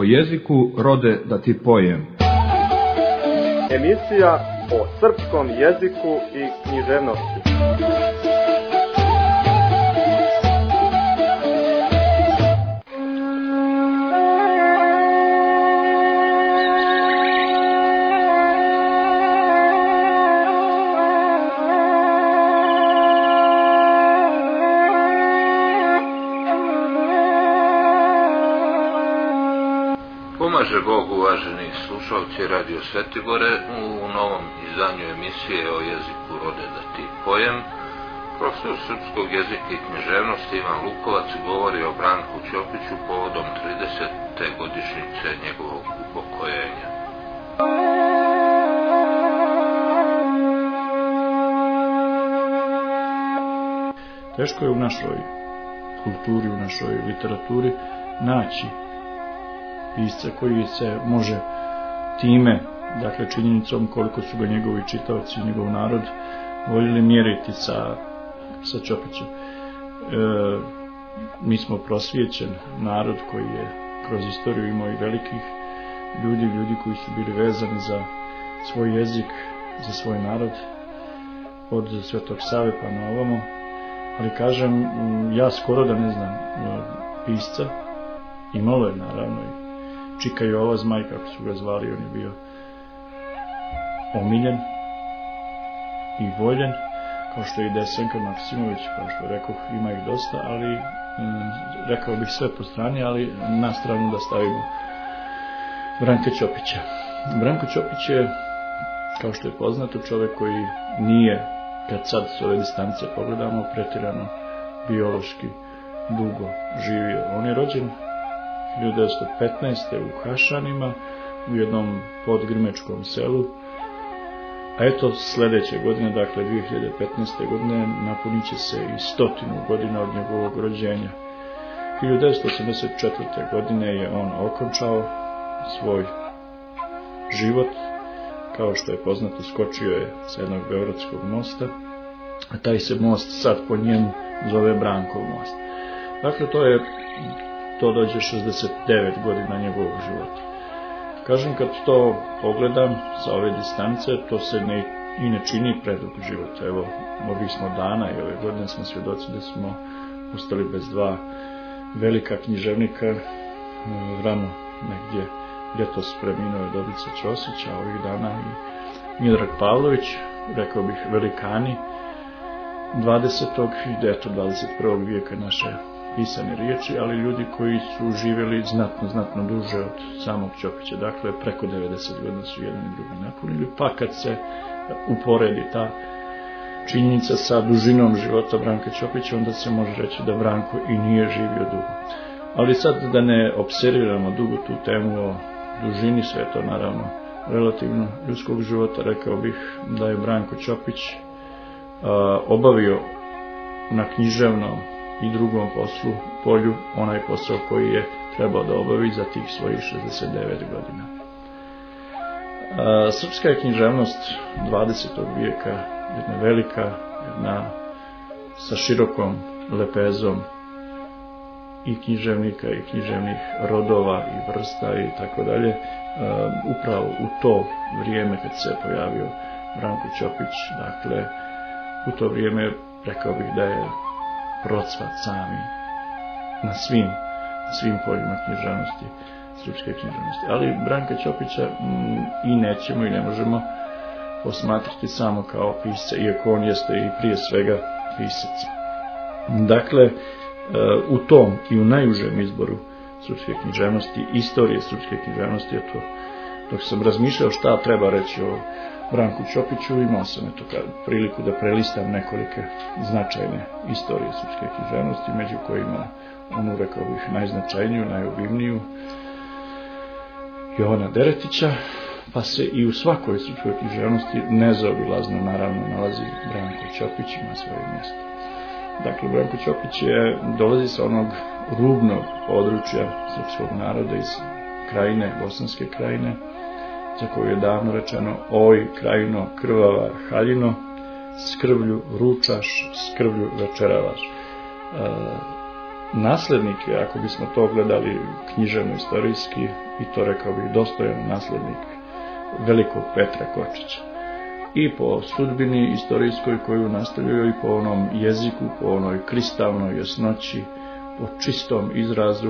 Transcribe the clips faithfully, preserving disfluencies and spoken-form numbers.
o jeziku rode da ti pojem. Emisija o srpskom jeziku i književnosti. Pomaže Bog, uvaženi slušalci Radio Svetibore, u novom izdanju emisije o jeziku rode da ti pojem. Profesor srpskog jezika i književnosti Ivan Lukovac govori o Branku Ćopiću povodom tridesete godišnjice njegovog upokojenja. Teško je u našoj kulturi, u našoj literaturi naći pisca koji se može time, dakle činjenicom koliko su ga njegovi čitaoci, njegov narod voljeli mjeriti sa, sa Ćopićem. E, mi smo prosvijećen narod koji je kroz istoriju imao i velikih ljudi, ljudi koji su bili vezani za svoj jezik, za svoj narod, od Svetog Save pa na ovamo, ali kažem, ja skoro da ne znam pisca, imalo je naravno i Čika Jova Zmaj, kako su ga zvali, on je bio omiljen i voljen, kao što je i Desenka Maksimović, kao što rekao, ima ih dosta, ali m, rekao bih sve po strani, ali na stranu da stavimo Branka Ćopića. Branko Ćopić je, kao što je poznato, čovjek koji nije, kad sad s ove distance pogledamo, pretjerano biološki dugo živio. On je rođen hiljadu devetsto petnaeste. u Hašanima, u jednom podgrmečkom selu, a eto sljedeće godine, dakle dvije hiljade petnaeste. godine, napunit će se i stotinu godina od njegovog rođenja. hiljadu devetsto osamdeset četvrte. godine je on okončao svoj život, kao što je poznato, skočio je sa jednog beogradskog mosta, a taj se most sad po njemu zove Brankov most. Dakle, to je to dođe šezdeset devet godina njegovog života. Kažem, kad to pogledam sa ove distance, to se ne, i ne čini predug život. Evo, ovih smo dana i ove godine smo svjedoci da smo ostali bez dva velika književnika, rano negdje ljetos preminuo je Dobrica Ćosić, a ovih dana i Miodrag Pavlović, rekao bih velikani dvadesetog i eto dvadeset prvog vijeka naše pisane riječi, ali ljudi koji su živjeli znatno, znatno duže od samog Ćopića, dakle preko devedeset godina su jedan i drugi napunili, pa kad se uporedi ta činjenica sa dužinom života Branka Ćopića, onda se može reći da Branko i nije živio dugo. Ali sad da ne opseriramo dugo tu temu o dužini, sve to naravno relativno ljudskog života, rekao bih da je Branko Ćopić a, obavio na književnom i drugom poslu, polju, onaj posao koji je trebao da obavi za tih svojih šezdeset devet godina. A, srpska je književnost dvadesetog vijeka jedna velika, jedna sa širokom lepezom i književnika i književnih rodova i vrsta i tako dalje. Upravo u to vrijeme kad se pojavio Branko Ćopić, dakle u to vrijeme rekao bih da je procvat sami na svim, na svim poljima književnosti, srpske književnosti. Ali Branka Ćopića m, i nećemo i ne možemo posmatrati samo kao pisca, iako on jeste i prije svega pisac. Dakle, u tom i u najužem izboru srpske književnosti, istorije srpske književnosti, eto, dok sam razmišljao šta treba reći o Branku Ćopiću, imao sam eto priliku da prelistam nekolike značajne istorije srpske književnosti, među kojima onu, rekao bih, najznačajniju, najobimniju, Jovana Deretića, pa se i u svakoj srpskoj književnosti nezaobilazno naravno nalazi Branko Ćopić, ima svoje mjesto. Dakle, Branko Ćopić je, dolazi sa onog rubnog područja srpskog naroda iz krajine, Bosanske krajine, za koju je davno rečeno: oj, krajino, krvava haljino, s krvlju ručaš, s krvlju večeravaš. E, naslednik je, ako bismo to gledali književno-istorijski, i to rekao bih dostojan naslednik velikog Petra Kočića. I po sudbini istorijskoj koju nastavljaju, i po onom jeziku, po onoj kristalnoj jasnoći, po čistom izrazu,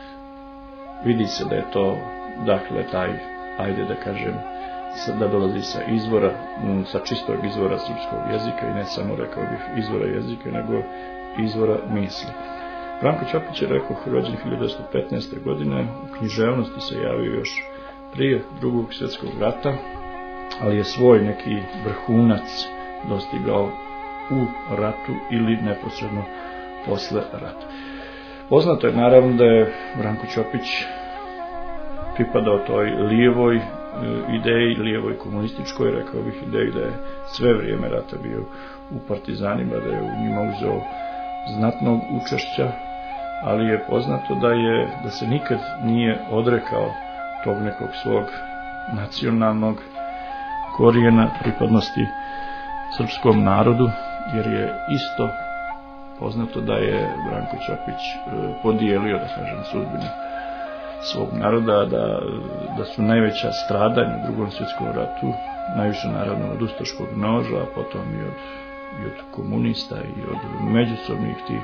vidi se da je to, dakle, taj, ajde da kažem, da dolazi sa izvora, sa čistog izvora srpskog jezika, i ne samo, rekao bih, izvora jezika, nego izvora misli. Branko Ćopić je, rekao, rođen hiljadu devetsto petnaeste. godine, u književnosti se javio još prije Drugog svjetskog rata, ali je svoj neki vrhunac dostigao u ratu ili neposredno posle rata. Poznato je naravno da je Branko Ćopić pripadao toj lijevoj ideji, lijevoj komunističkoj, rekao bih, ideji da je sve vrijeme rata bio u partizanima, da je u njima uzeo znatnog učešća, ali je poznato da je da se nikad nije odrekao tog nekog svog nacionalnog korijena pripadnosti srpskom narodu, jer je isto poznato da je Branko Ćopić podijelio, da kažem, sudbinu svog naroda, da, da su najveća stradanja u Drugom svjetskom ratu, najviše naravno od ustaškog noža, a potom i od, i od komunista i od međusobnih tih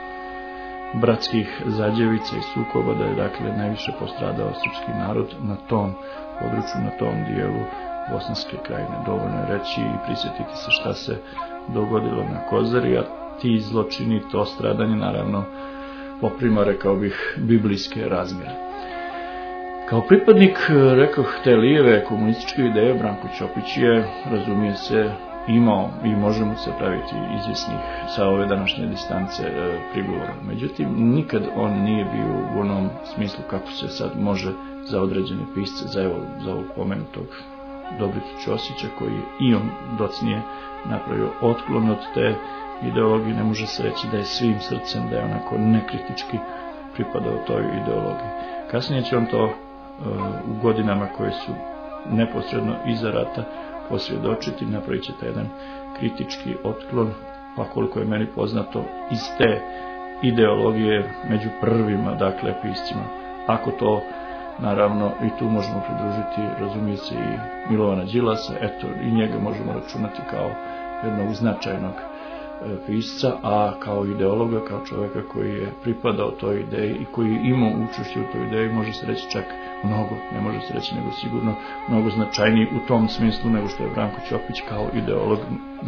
bratskih zađevica i sukoba, da je, dakle, najviše postradao srpski narod na tom području, na tom dijelu Bosanske krajine. Dovoljno je reći i prisjetiti se šta se dogodilo na Kozari, a ti zločini, to stradanje, naravno, poprima, rekao bih, biblijske razmjere. Kao pripadnik, rekao, te lijeve komunističke ideje, Branko Ćopić je, razumije se, imao i možemo se praviti izvjesnih sa ove današnje distance e, prigovora. Međutim, nikad on nije bio u onom smislu kako se sad može za određene pisce, za, evo, za ovog pomenutog Dobricu Ćosića, koji je i on docnije napravio otklon od te ideologije. Ne može se reći da je svim srcem, da je onako nekritički pripadao toj ideologiji. Kasnije će on to e, u godinama koje su neposredno iza rata posvjedočiti, napravit će taj jedan kritički otklon, pa koliko je meni poznato, iz te ideologije među prvima, dakle, piscima. Ako to, naravno, i tu možemo pridružiti, razumije se, i Milovana Đilasa, eto, i njega možemo računati kao jednog značajnog pisca, a kao ideologa, kao čovjeka koji je pripadao toj ideji i koji je imao učešće u toj ideji, može se reći čak mnogo, ne može se reći nego sigurno mnogo značajniji u tom smislu nego što je Branko Ćopić kao ideolog,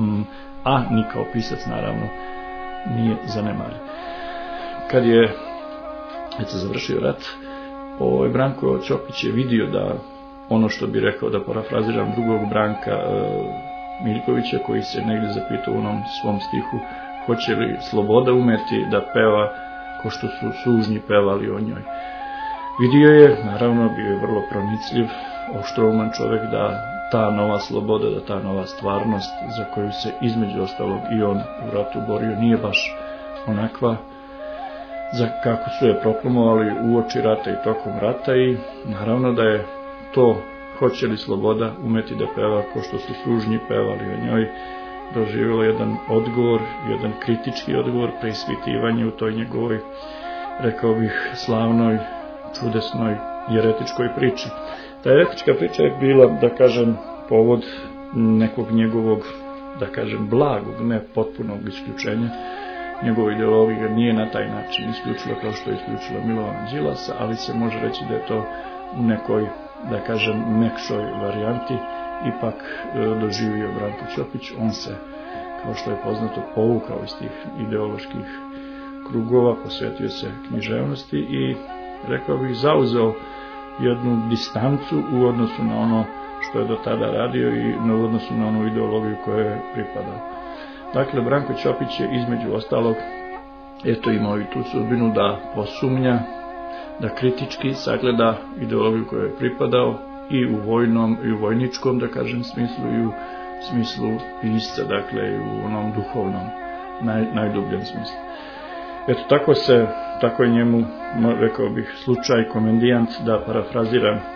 a ni kao pisac, naravno, nije zanemarljiv. Kad je eto, završio rat, ovaj Branko Ćopić je vidio da ono što bi rekao, da parafraziram drugog Branka Miljkovića, koji se negdje zapitao u onom svom stihu, hoće li sloboda umeti da peva ko što su sužnji pevali o njoj. Vidio je, naravno, bio je vrlo pronicljiv, oštrouman čovjek, da ta nova sloboda, da ta nova stvarnost za koju se između ostalog i on u ratu borio nije baš onakva za kako su je proklamovali uoči rata i tokom rata, i naravno da je to hoće li sloboda umeti da peva ko što su sužnji pevali o njoj doživjelo jedan odgovor, jedan kritički odgovor, preispitivanje u toj njegovoj, rekao bih, slavnoj, čudesnoj jeretičkoj priči. Ta jeretička priča je bila, da kažem, povod nekog njegovog, da kažem, blagog, ne potpunog isključenja. Njegova ideologija nije na taj način isključila kao što je isključila Milovana Đilasa, ali se može reći da je to u nekoj, da kažem, mekšoj varijanti ipak e, doživio Branko Ćopić. On se, kao što je poznato, povukao iz tih ideoloških krugova, posvetio se književnosti i, rekao bih, zauzeo jednu distancu u odnosu na ono što je do tada radio i u odnosu na onu ideologiju koju je pripadao. Dakle, Branko Ćopić je između ostalog eto imao i tu sudbinu da posumnja, da kritički sagleda ideologiju koju je pripadao i u vojnom i u vojničkom, da kažem, smislu, i u smislu pisca, dakle i u onom duhovnom, naj, najdubljem smislu. Eto, tako se, tako je njemu, rekao bih, slučaj komendijant, da parafraziram e,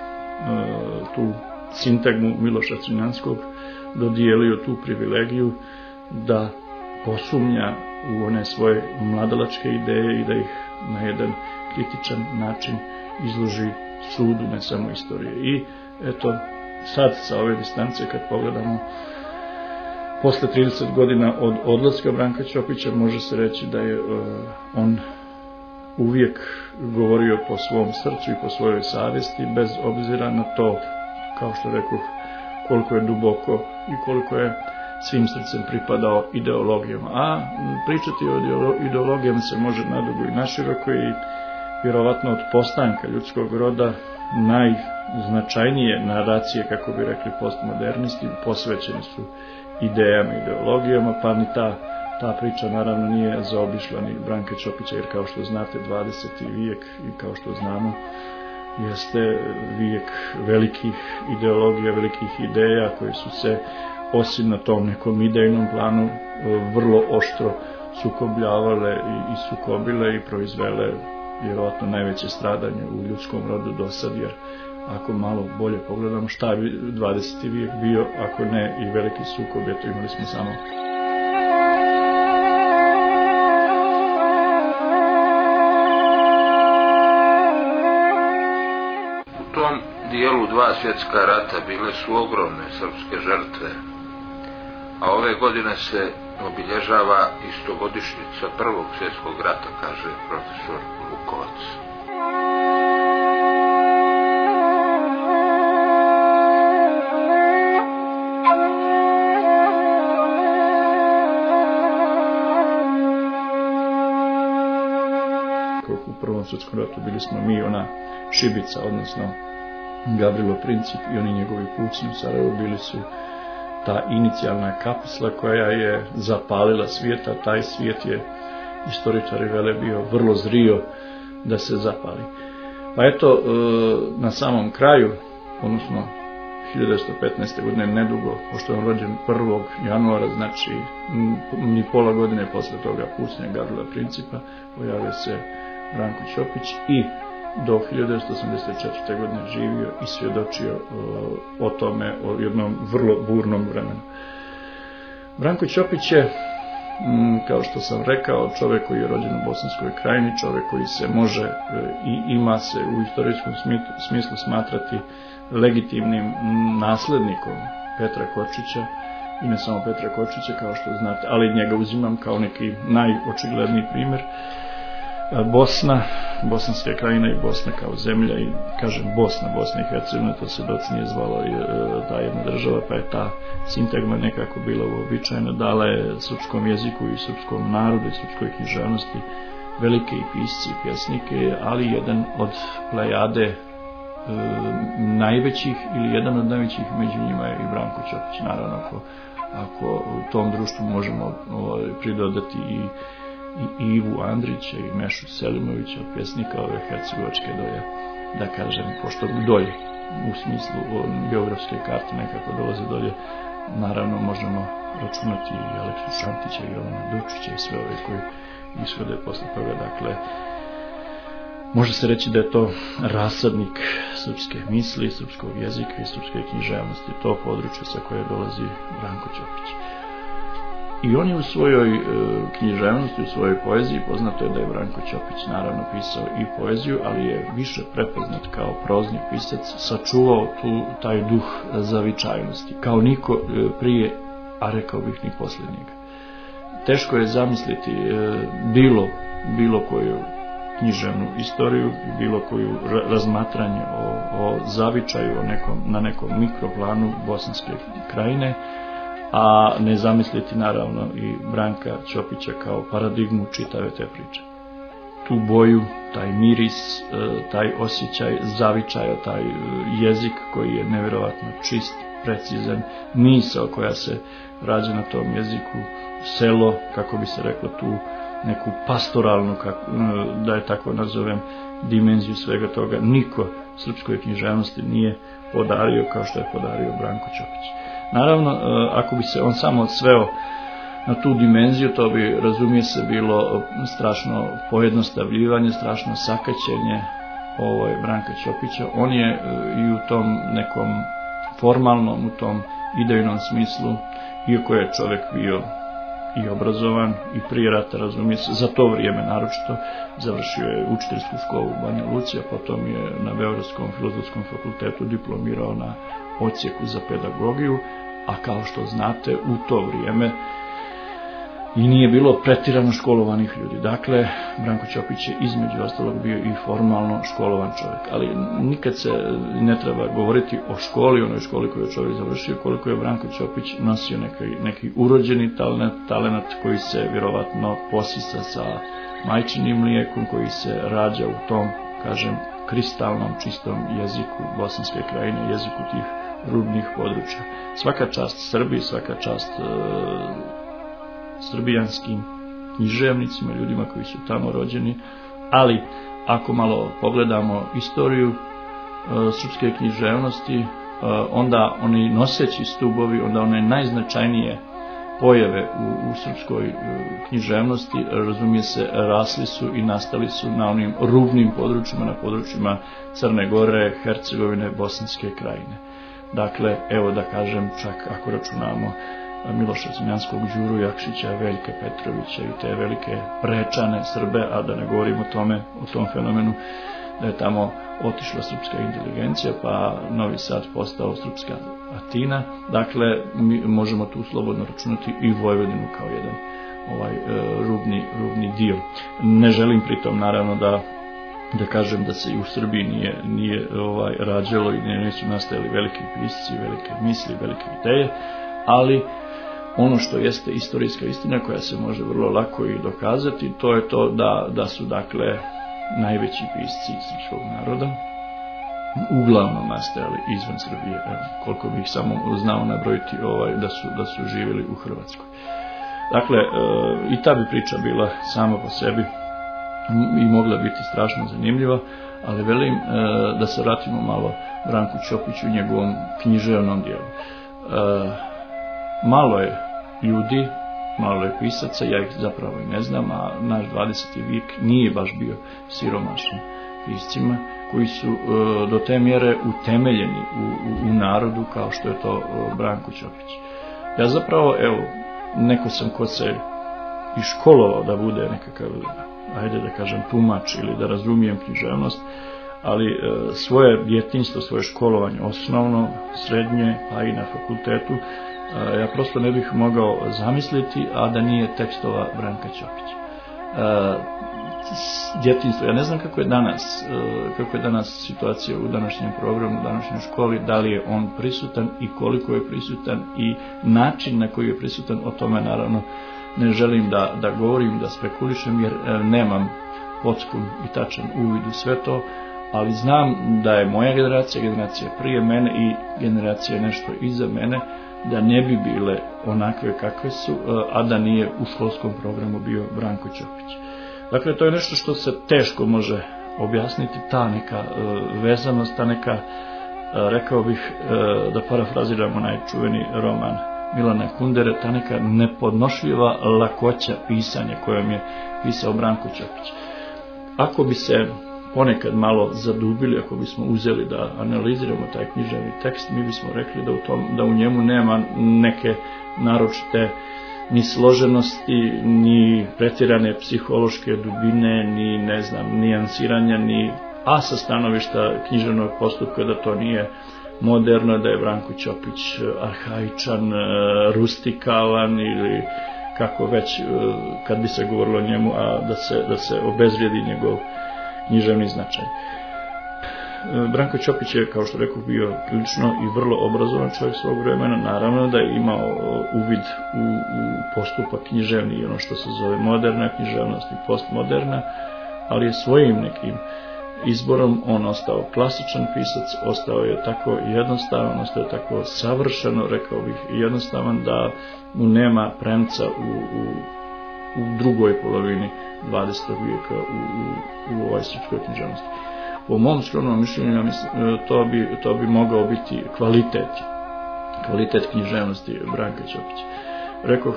tu sintagmu Miloša Crnjanskog, dodijelio tu privilegiju da posumnja u one svoje mladalačke ideje i da ih na jedan kritičan način izloži sudu, ne samo istorije. I eto, sad sa ove distance kad pogledamo, posle trideset godina od odlaska Branka Ćopića, može se reći da je uh, on uvijek govorio po svom srcu i po svojoj savjesti, bez obzira na to, kao što rekoh, koliko je duboko i koliko je svim srcem pripadao ideologijama. A pričati o ideologijama se može nadugo i naširoko i vjerovatno od postanka ljudskog roda najznačajnije naracije, kako bi rekli postmodernisti, posvećeni su idejama i ideologijama, pa ni ta, ta priča naravno nije zaobišla ni Branka Ćopića, jer kao što znate dvadeseti vijek i kao što znamo jeste vijek velikih ideologija, velikih ideja koje su se osim na tom nekom idejnom planu vrlo oštro sukobljavale i, i sukobile i proizvele vjerovatno najveće stradanje u ljudskom rodu do sad, jer ako malo bolje pogledamo šta je dvadeseti vijek bio, ako ne i veliki sukob, eto imali smo samo u tom dijelu dva svjetska rata bile su ogromne srpske žrtve, a ove godine se obilježava istogodišnjica prvog svjetskog rata, kaže profesor Vukovac. U prvom svjetskom ratu bili smo mi, ona šibica, odnosno Gavrilo Princip i oni njegovi pucnji u Sarajevu, bili su ta inicijalna kapisla koja je zapalila svijeta. Taj svijet je, istoričari vele, bio vrlo zrio da se zapali. Pa eto, na samom kraju, odnosno hiljadu devetsto petnaeste. godine, nedugo, pošto je on rođen prvog januara, znači ni pola godine posle toga pucnja Gavrila Principa, pojavio se Branko Ćopić i do hiljadu devetsto osamdeset četvrte. godine živio i svjedočio o, o tome, o jednom vrlo burnom vremenu. Branko Ćopić je, kao što sam rekao, čovjek koji je rođen u Bosanskoj krajini, čovjek koji se može i ima se u istorijskom smislu smatrati legitimnim naslednikom Petra Kočića, i ne samo Petra Kočića, kao što znate, ali njega uzimam kao neki najočigledniji primjer. Bosna, Bosanska krajina i Bosna kao zemlja, i kažem Bosna, Bosna i Hercegovina, to se docnije zvala ta jedna država, pa je ta sintagma nekako bila uobičajena, dala je srpskom jeziku i srpskom narodu i srpskoj književnosti velike i pisci i pjesnike, ali jedan od plejade e, najvećih ili jedan od najvećih među njima je i Branko Ćopić. Naravno, ako, ako u tom društvu možemo o, pridodati i i Ivu Andrića i Mešu Selimovića, pjesnika ove hercegovačke dolje, da kažem, pošto dolje u smislu geografske karte nekako dolaze dolje, naravno možemo računati i Aleksu Šantića i Jovana Dučića i sve ove koji ishode posle toga. Dakle, može se reći da je to rasadnik srpske misli, srpskog jezika i srpske književnosti, to područje sa koje dolazi Branko Ćopić. I on je u svojoj e, književnosti, u svojoj poeziji, poznato je da je Branko Ćopić naravno pisao i poeziju, ali je više prepoznat kao prozni pisac, sačuvao tu taj duh zavičajnosti, kao niko e, prije, a rekao bih ni poslije njega. Teško je zamisliti e, bilo, bilo koju književnu istoriju, bilo koju razmatranje o, o zavičaju, o nekom, na nekom mikroplanu Bosanske krajine, a ne zamisliti naravno i Branka Ćopića kao paradigmu čitave te priče. Tu boju, taj miris, taj osjećaj zavičaja, taj jezik koji je nevjerovatno čist, precizan, misao koja se rađa na tom jeziku, selo, kako bi se reklo, tu neku pastoralnu, kako, da je tako nazovem, dimenziju svega toga, niko srpskoj književnosti nije podario kao što je podario Branko Ćopić. Naravno, ako bi se on samo sveo na tu dimenziju, to bi, razumije se, bilo strašno pojednostavljivanje, strašno sakaćenje ovaj Branka Ćopića. On je i u tom nekom formalnom, u tom idejnom smislu, iako je čovjek bio i obrazovan i prije rata, razumije se, za to vrijeme naročito. Završio je učiteljsku školu u Banja Luci, a potom je na Beogradskom filozofskom fakultetu diplomirao na odsjeku za pedagogiju, a kao što znate u to vrijeme i nije bilo pretirano školovanih ljudi. Dakle, Branko Ćopić je između ostalog bio i formalno školovan čovjek. Ali nikad se ne treba govoriti o školi, onoj školi koju je čovjek završio, koliko je Branko Ćopić nosio neki, neki urođeni talent, talent koji se vjerovatno posisa sa majčinim mlijekom, koji se rađa u tom, kažem, kristalnom, čistom jeziku Bosanske krajine, jeziku tih rubnih područja. Svaka čast Srbiji, svaka čast e, srbijanskim književnicima, ljudima koji su tamo rođeni, ali ako malo pogledamo istoriju e, srpske književnosti, e, onda oni noseći stubovi, onda one najznačajnije pojave u, u srpskoj e, književnosti, razumije se, rasli su i nastali su na onim rubnim područjima, na područjima Crne Gore, Hercegovine, Bosanske krajine. Dakle, evo da kažem, čak ako računamo Miloša Crnjanskog, Đuru Jakšića, Veljka Petrovića i te velike prečane Srbe, a da ne govorim o tome, o tom fenomenu da je tamo otišla srpska inteligencija, pa Novi Sad postao srpska Atina. Dakle, mi možemo tu slobodno računati i Vojvodinu kao jedan ovaj e, rubni, rubni dio. Ne želim pritom naravno da da kažem da se i u Srbiji nije, nije ovaj, rađalo i nisu nastajali veliki pisci, velike misli, velike ideje, ali ono što jeste istorijska istina koja se može vrlo lako i dokazati, to je to da, da su dakle najveći pisci srpskog naroda uglavnom nastajali izvan Srbije, koliko bih samo znao nabrojiti ovaj, da su, da su živjeli u Hrvatskoj. Dakle, e, i ta bi priča bila sama po sebi i mogla biti strašno zanimljiva, ali velim e, da se vratimo malo Branku Ćopiću u njegovom književnom dijelu. E, malo je ljudi, malo je pisaca, ja ih zapravo i ne znam, a naš dvadeseti vijek nije baš bio siromašan piscima koji su e, do te mjere utemeljeni u, u, u narodu kao što je to e, Branko Ćopić. Ja zapravo, evo, neko sam ko se i školovao da bude nekakav, ajde da kažem, tumač ili da razumijem književnost, ali e, svoje djetinjstvo, svoje školovanje osnovno, srednje, pa i na fakultetu, e, ja prosto ne bih mogao zamisliti, a da nije tekstova Branka Ćopića. E, djetinjstvo, ja ne znam kako je danas, e, kako je danas situacija u današnjem programu, u današnjoj školi, da li je on prisutan i koliko je prisutan i način na koji je prisutan, o tome naravno ne želim da, da govorim, da spekulišem, jer e, nemam potpun i tačan uvid u sve to, ali znam da je moja generacija, generacija prije mene i generacija nešto iza mene, da ne bi bile onakve kakve su, a da nije u školskom programu bio Branko Ćopić. Dakle, to je nešto što se teško može objasniti, ta neka e, vezanost, ta neka, e, rekao bih, e, da parafraziram onaj čuveni roman Milana Kundere, ta neka nepodnošljiva lakoća pisanja kojom je pisao Branko Ćopić. Ako bi se ponekad malo zadubili, ako bismo uzeli da analiziramo taj književni tekst, mi bismo rekli da u, tom, da u njemu nema neke naročite ni složenosti, ni pretirane psihološke dubine, ni ne znam, nijansiranja, ni a sa stanovišta književnog postupka da to nije moderno, da je Branko Ćopić arhaičan, rustikalan ili kako već kad bi se govorilo o njemu, a da se, da se obezvrijedi njegov književni značaj. Branko Ćopić je, kao što rekao, bio prilično i vrlo obrazovan čovjek svog vremena, naravno da je imao uvid u, u postupak književni i ono što se zove moderna književnost i postmoderna, ali je svojim nekim izborom on ostao klasičan pisac, ostao je tako jednostavan, ostao je tako savršeno, rekao bih, jednostavan da mu nema premca u, u, u drugoj polovini dvadesetog vijeka u, u, u ovoj srpskoj književnosti. Po mom skromnom mišljenju, ja mislim, to bi, to bi mogao biti kvalitet, kvalitet književnosti Branka Ćopića. Rekoh,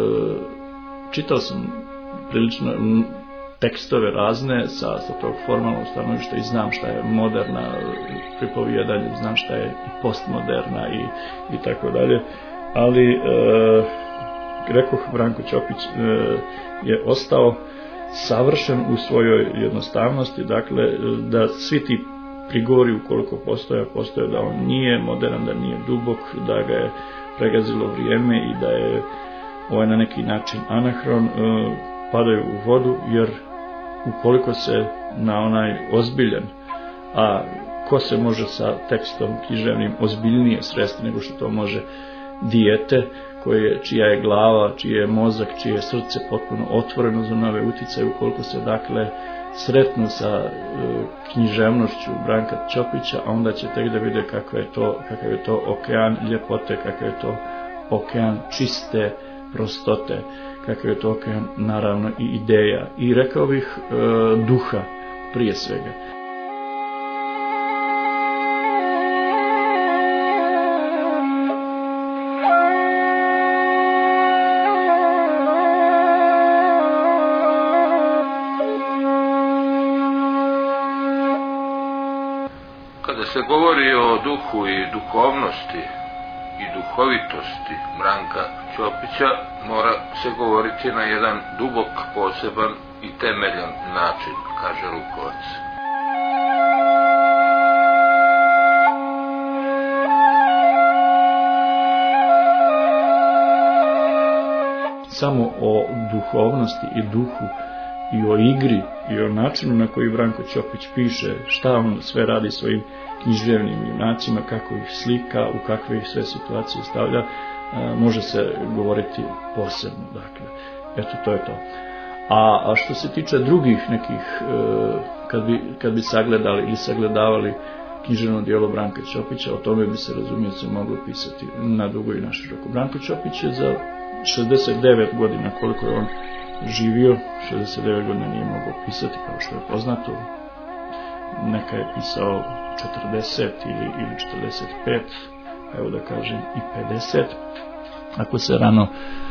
čitao sam prilično tekstove razne sa, sa tog formalnog stanovišta i znam šta je moderna pripovijedanje, znam šta je i postmoderna i, i tako dalje, ali e, rekoh, Branko Ćopić e, je ostao savršen u svojoj jednostavnosti, dakle da svi ti prigovori ukoliko postoje, postoje da on nije modern, da nije dubok, da ga je pregazilo vrijeme i da je ovaj na neki način anahron, e, padaju u vodu, jer ukoliko se na onaj ozbiljen, a ko se može sa tekstom književnim ozbiljnije sresti nego što to može dijete, koje, čija je glava, čiji je mozak, čije je srce potpuno otvoreno za nove uticaje, ukoliko se dakle sretnu sa e, književnošću Branka Ćopića, a onda će tek da vide kakav je to, kakav je to okean ljepote, kakav je to okean čiste prostote, kakav je to okean naravno i ideja i rekao bih e, duha prije svega. Kada se govori o duhu i duhovnosti i duhovitosti Branka Ćopića, mora se govoriti na jedan dubok, poseban i temeljan način, kaže Lukovac. Samo o duhovnosti i duhu i o igri i o načinu na koji Branko Ćopić piše, šta on sve radi svojim književnim junacima, kako ih slika, u kakve ih sve situacije stavlja, može se govoriti posebno. Dakle, eto, to je to. A, a što se tiče drugih nekih, kad bi, kad bi sagledali ili sagledavali književno djelo Branka Ćopića, o tome bi se razumije se moglo pisati na dugo i na široko. Branko Ćopić je za šezdeset devet godina, koliko je on živio, šezdeset devet godina nije mogao pisati, kao što je poznato. Neka je pisao četrdeset ili, ili četrdeset pet, evo da kažem i pedeset. Ako se rano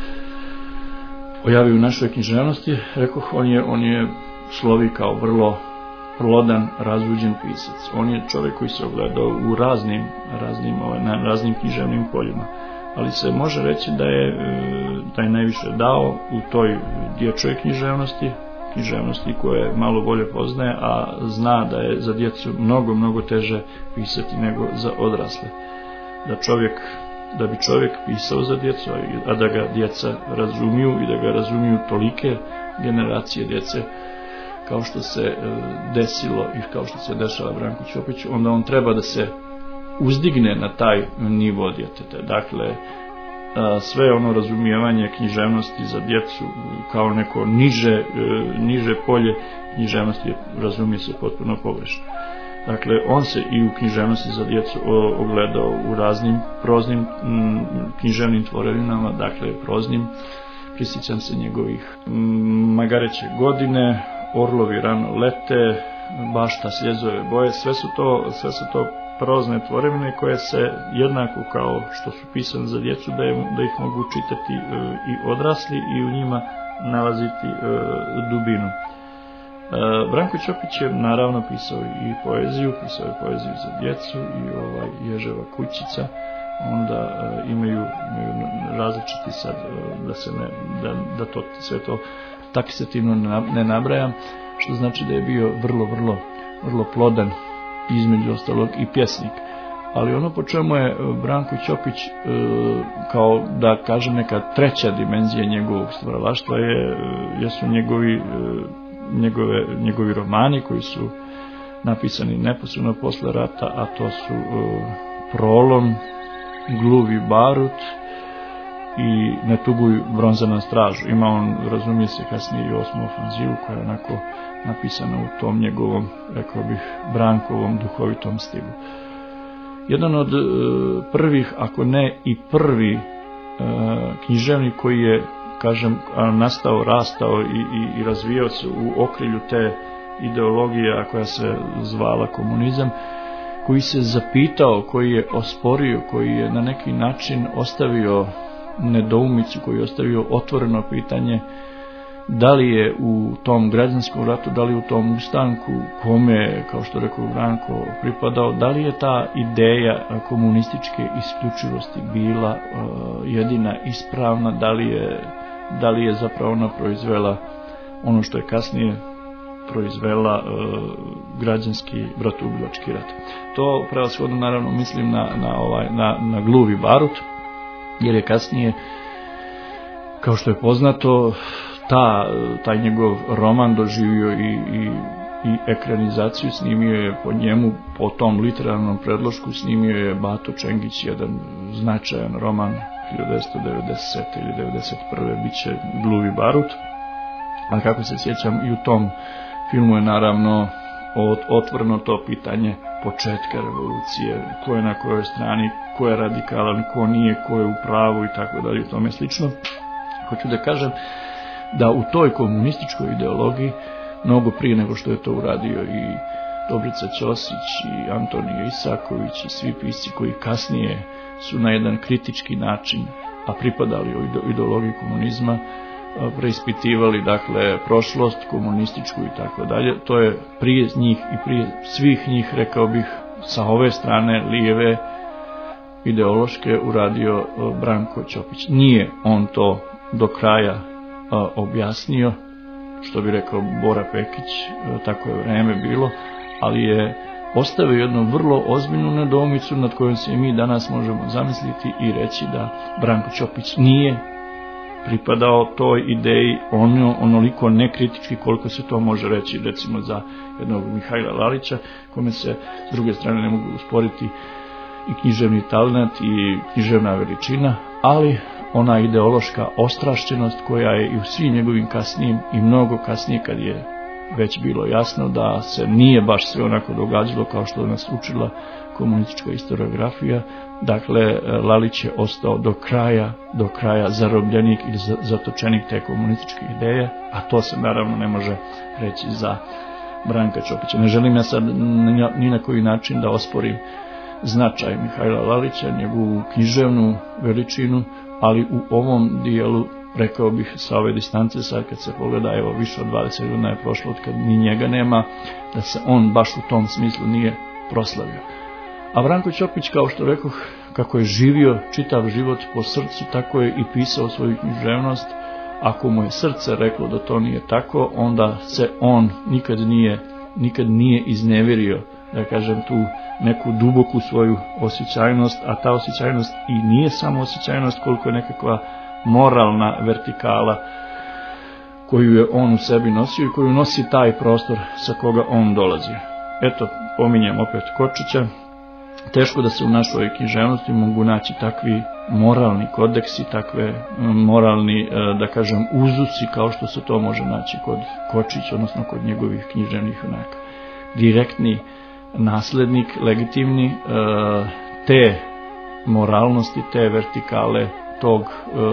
pojavi u našoj književnosti, rekoh, on je, on je slovi kao vrlo plodan, razvuđen pisac. On je čovjek koji se ogledao u raznim, raznim, na raznim književnim poljima. Ali se može reći da je, da je najviše dao u toj dječjoj književnosti, književnosti koje malo bolje poznaje, a zna da je za djecu mnogo, mnogo teže pisati nego za odrasle. Da čovjek, da bi čovjek pisao za djecu, a da ga djeca razumiju i da ga razumiju tolike generacije djece, kao što se desilo i kao što se dešava Branku Ćopiću, onda on treba da se uzdigne na taj nivo djeteta. Dakle, sve ono razumijevanje književnosti za djecu kao neko niže, niže polje književnosti razumije se potpuno pogrešno. Dakle, on se i u književnosti za djecu ogledao u raznim proznim književnim tvorevinama, dakle proznim, prisjećam se njegovih Magareće godine, Orlovi rano lete, Bašta sljezove boje, sve su to, sve su to prozne tvorevine koje se jednako kao što su pisane za djecu, da, je, da ih mogu čitati e, i odrasli i u njima nalaziti e, dubinu. E, Branko Ćopić je naravno pisao i poeziju, pisao je poeziju za djecu i ovaj Ježeva kućica, onda e, imaju, imaju različiti sad, e, da, se ne, da, da to sve to taksativno ne nabrajam, što znači da je bio vrlo, vrlo, vrlo plodan, između ostalog i pjesnik. Ali ono po čemu je Branko Ćopić, e, kao da kažem neka treća dimenzija njegovog stvaralaštva, je, jesu njegovi, e, njegove, njegovi romani koji su napisani neposredno posle rata, a to su e, Prolom, Gluvi barut i Ne tuguj bronza na stražu. Ima on, razumije se, kasnije i osmu ofanzivu koja je onako napisana u tom njegovom, rekao bih, Brankovom duhovitom stilu. Jedan od e, prvih, ako ne i prvi e, književnik koji je, kažem, nastao, rastao i, i, i razvijao se u okrilju te ideologije koja se zvala komunizam, koji se zapitao, koji je osporio, koji je na neki način ostavio nedoumicu, koji je ostavio otvoreno pitanje da li je u tom građanskom ratu, da li u tom ustanku kome, kao što rekao Branko, pripadao, da li je ta ideja komunističke isključivosti bila jedina ispravna, da li je, da li je zapravo ona proizvela ono što je kasnije proizvela građanski bratoubilački rat. To prevashodno naravno mislim na, na, ovaj, na, na gluvi barut, jer je kasnije, kao što je poznato, ta, taj njegov roman doživio i, i, i ekranizaciju, snimio je po njemu, po tom literarnom predlošku, snimio je Bato Čengić, jedan značajan roman hiljadu devetsto devedeset sedme ili devedeset prve biće Gluvi barut. A kako se sjećam, i u tom filmu je naravno otvoreno to pitanje početka revolucije, ko je na kojoj strani, ko je radikalan, ko nije, ko je u pravu i tako dalje i tome slično. Hoću da kažem da u toj komunističkoj ideologiji, mnogo prije nego što je to uradio i Dobrica Ćosić i Antonije Isaković i svi pisci koji kasnije su na jedan kritički način, a pripadali u ideologiji komunizma, preispitivali, dakle, prošlost komunističku i tako dalje. To je prije njih i prije svih njih, rekao bih, sa ove strane lijeve ideološke uradio Branko Ćopić. Nije on to do kraja a, objasnio, što bi rekao Bora Pekić, a, tako je vreme bilo, ali je ostavio jednu vrlo ozbiljnu nedoumicu nad kojom se mi danas možemo zamisliti i reći da Branko Ćopić nije pripadao toj ideji ono, onoliko nekritički koliko se to može reći recimo za jednog Mihajla Lalića, kome se s druge strane ne mogu usporiti i književni talent i književna veličina, ali ona ideološka ostrašćenost koja je i u svim njegovim kasnijim i mnogo kasnije, kad je već bilo jasno da se nije baš sve onako događalo kao što nas učila komunistička historiografija. Dakle, Lalić je ostao do kraja, do kraja zarobljenik ili zatočenik te komunističke ideje, a to se naravno ne može reći za Branka Ćopića. Ne želim ja sad ni na koji način da osporim značaj Mihajla Lalića, njegovu književnu veličinu, ali u ovom dijelu, rekao bih sa ove distance, sad kad se pogleda, evo više od dvadeset godina je prošlo od kad ni njega nema, da se on baš u tom smislu nije proslavio. A Branko Ćopić, kao što rekoh, kako je živio čitav život po srcu, tako je i pisao svoju književnost. Ako mu je srce reklo da to nije tako, onda se on nikad nije, nikad nije izneverio, da kažem, tu neku duboku svoju osjećajnost, a ta osjećajnost i nije samo osjećajnost koliko je nekakva moralna vertikala koju je on u sebi nosio i koju nosi taj prostor sa koga on dolazi. Eto, pominjem opet Kočića. Teško da se u našoj književnosti mogu naći takvi moralni kodeksi, takve moralni, da kažem, uzusi kao što se to može naći kod Kočića, odnosno kod njegovih književnih junaka. Direktni naslednik, legitimni te moralnosti, te vertikale, tog,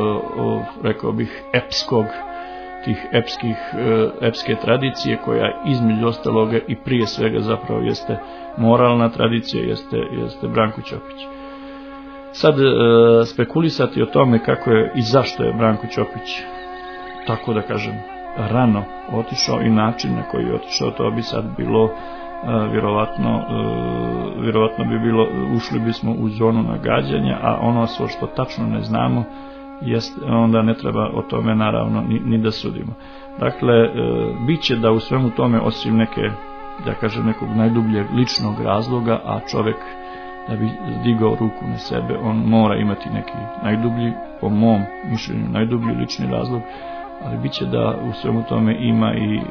rekao bih, epskog, tih epskih, epske tradicije koja između ostaloga i prije svega zapravo jeste moralna tradicija, jeste, jeste Branko Ćopić. Sad spekulisati o tome kako je i zašto je Branko Ćopić, tako da kažem, rano otišao i način na koji je otišao, to bi sad bilo vjerovatno, vjerovatno bi bilo, ušli bismo u zonu nagađanja, a ono što tačno ne znamo, jest, onda ne treba o tome naravno ni, ni da sudimo. Dakle, e, bit će da u svemu tome, osim neke, da kažem, nekog najdubljeg ličnog razloga, a čovjek da bi digao ruku na sebe, on mora imati neki najdublji, po mom mišljenju, najdublji lični razlog, ali bit će da u svemu tome ima i e,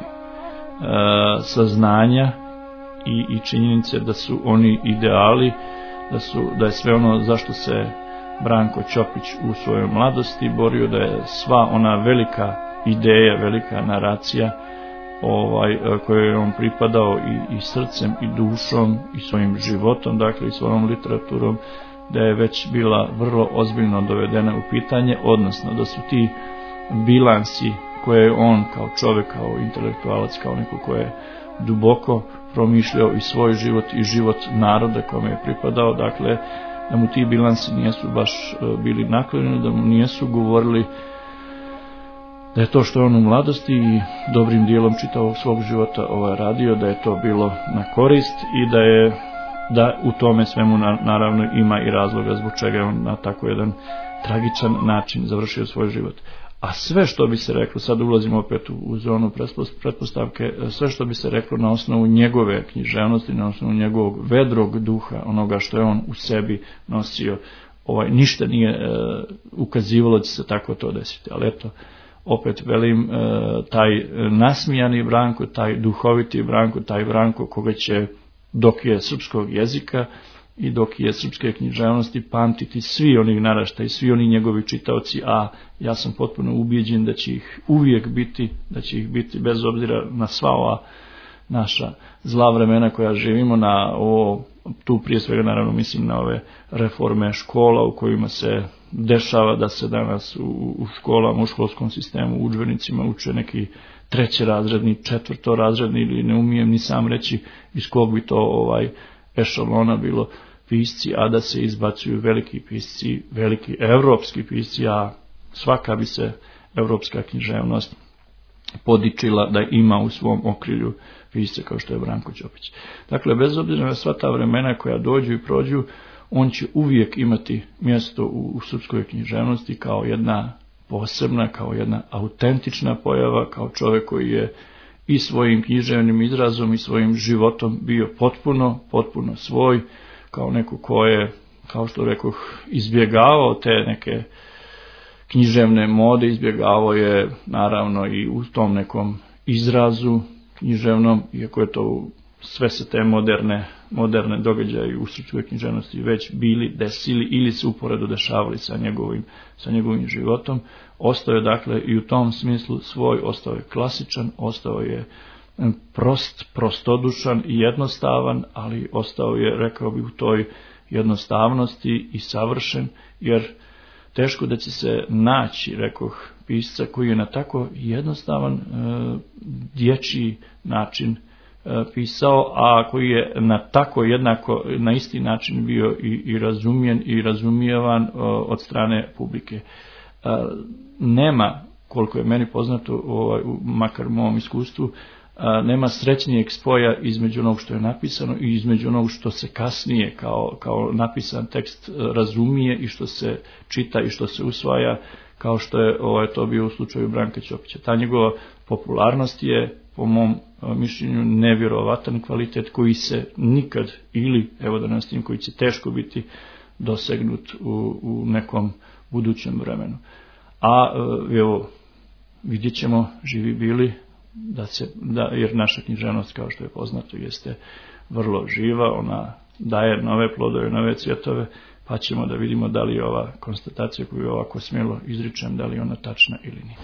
saznanja i, i činjenice da su oni ideali, da, su, da je sve ono zašto se Branko Ćopić u svojoj mladosti borio, da je sva ona velika ideja, velika naracija ovaj, kojoj je on pripadao i, i srcem i dušom i svojim životom, dakle i svojom literaturom, da je već bila vrlo ozbiljno dovedena u pitanje, odnosno da su ti bilansi koje je on kao čovjek, kao intelektualac, kao neko ko je duboko promišljao i svoj život i život naroda kome je pripadao, dakle da mu ti bilansi nijesu baš bili naklonjeni, da mu nijesu govorili da je to što je on u mladosti i dobrim dijelom čitavog svog života ovaj radio, da je to bilo na korist i da je da u tome svemu naravno ima i razloga zbog čega je on na tako jedan tragičan način završio svoj život. A sve što bi se reklo, sad ulazimo opet u zonu pretpostavke, sve što bi se reklo na osnovu njegove književnosti, na osnovu njegovog vedrog duha, onoga što je on u sebi nosio, ovaj, ništa nije e, ukazivalo da će se tako to desiti. Ali eto, opet velim, e, taj nasmijani Branko, taj duhoviti Branko, taj Branko koga će, dok je srpskog jezika i dok je srpske književnosti, pamtiti svi oni naraštaji, svi oni njegovi čitaoci, a ja sam potpuno ubijeđen da će ih uvijek biti, da će ih biti bez obzira na sva ova naša zla vremena koja živimo, na ovo, tu prije svega naravno mislim na ove reforme škola u kojima se dešava da se danas u, u školama, u školskom sistemu, u udžbenicima uče neki trećerazredni, četvrtorazredni ili ne umijem ni sam reći iz kog bi to ovaj ešalona bilo pisci, a da se izbacuju veliki pisci, veliki evropski pisci, a svaka bi se evropska književnost podičila da ima u svom okrilju pisce kao što je Branko Ćopić. Dakle, bez obzira na sva ta vremena koja dođu i prođu, on će uvijek imati mjesto u, u srpskoj književnosti kao jedna posebna, kao jedna autentična pojava, kao čovjek koji je i svojim književnim izrazom i svojim životom bio potpuno, potpuno svoj, kao neko ko je, kao što rekoh, izbjegavao te neke književne mode, izbjegavao je naravno i u tom nekom izrazu književnom, iako je to sve se te moderne, moderne događaje u srpskoj književnosti već bili, desili ili se uporedo dešavali sa njegovim, sa njegovim životom. Ostao je dakle i u tom smislu svoj, ostao je klasičan, ostao je prost, prostodušan i jednostavan, ali ostao je, rekao bih, u toj jednostavnosti i savršen, jer teško da će se naći, rekoh, pisca koji je na tako jednostavan e, dječji način e, pisao, a koji je na tako jednako, na isti način bio i, i razumijen i razumijevan e, od strane publike. E, nema, koliko je meni poznato, ovaj, makar u mom iskustvu, a, nema srećnijeg spoja između onog što je napisano i između onog što se kasnije kao, kao napisan tekst razumije i što se čita i što se usvaja, kao što je ovaj, to bio u slučaju Branka Ćopića. Ta njegova popularnost je, po mom mišljenju, nevjerovatan kvalitet koji se nikad, ili, evo da nastavim, koji će teško biti dosegnut u, u nekom budućem vremenu. A evo, vidjet ćemo, živi bili, da se, da, jer naša književnost, kao što je poznato, jeste vrlo živa, ona daje nove plodove, nove cvjetove, pa ćemo da vidimo da li je ova konstatacija koju ovako smjelo izričem, da li je ona tačna ili nije.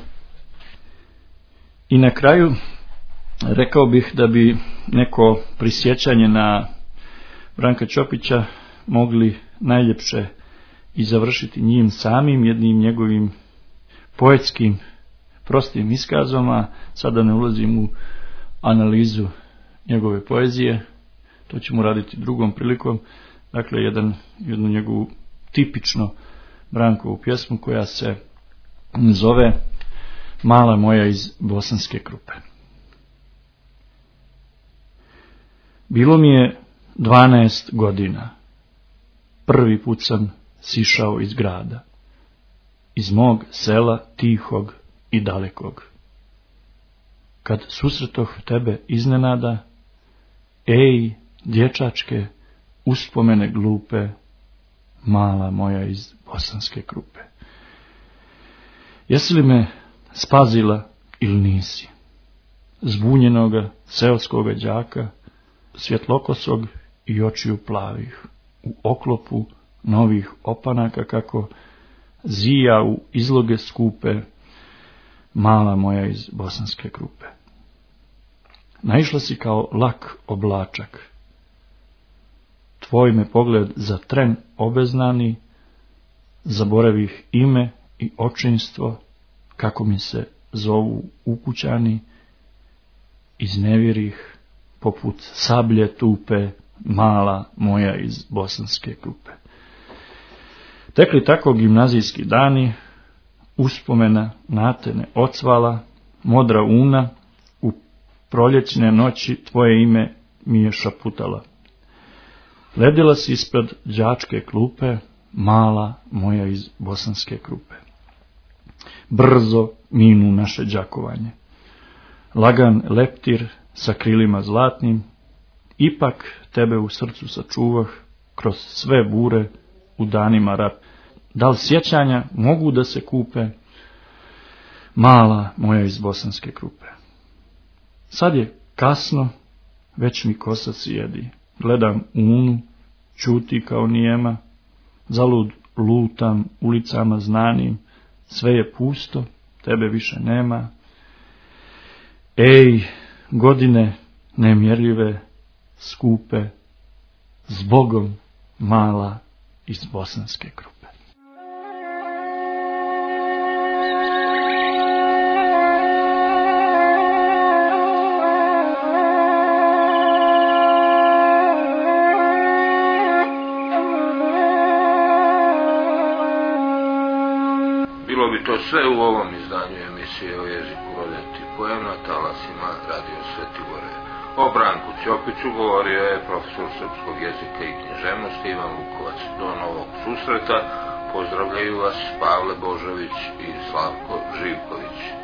I na kraju rekao bih da bi neko prisjećanje na Branka Ćopića mogli najljepše i završiti njim samim, jednim njegovim poetskim prostim iskazom, sada ne ulazim u analizu njegove poezije, to ćemo raditi drugom prilikom. Dakle, jedan, jednu njegovu tipično Brankovu pjesmu koja se zove Mala moja iz Bosanske Krupe. Bilo mi je dvanaest godina. Prvi put sam sišao iz grada, iz mog sela tihog i dalekog. Kad susretoh tebe iznenada, ej, dječačke, uspomene glupe, mala moja iz Bosanske Krupe. Jesi li me spazila ili nisi? Zbunjenoga seoskoga đaka, svjetlokosog i očiju plavih, u oklopu novih opanaka kako zija u izloge skupe, mala moja iz Bosanske Krupe. Naišla si kao lak oblačak. Tvoj me pogled za tren obeznani, zaboravih ime i očinstvo, kako mi se zovu ukućani, iznevjerih poput sablje tupe, mala moja iz Bosanske Krupe. Tekli tako gimnazijski dani, uspomena natene ocvala, modra una, u proljećne noći tvoje ime mi je šaputala. Ledila si ispred đačke klupe, mala moja iz Bosanske Krupe. Brzo minu naše đakovanje. Lagan leptir sa krilima zlatnim, ipak tebe u srcu sačuvah kroz sve bure u danima rat. Da li sjećanja mogu da se kupe, mala moja iz Bosanske Krupe. Sad je kasno, već mi kosa sjedi. Gledam unu, čuti kao nijema, zalud lutam ulicama znanim, sve je pusto, tebe više nema. Ej, godine nemjerljive, skupe, zbogom mala iz Bosanske Krupe. Bilo bi to sve u ovom izdanju emisije o jeziku rode da ti pojem na talasima Radio Sveti Gore. O Branku Ćopiću govorio je profesor srpskog jezika i književnosti Ivan Lukovac. Do novog susreta pozdravljaju vas Pavle Božović i Slavko Živković.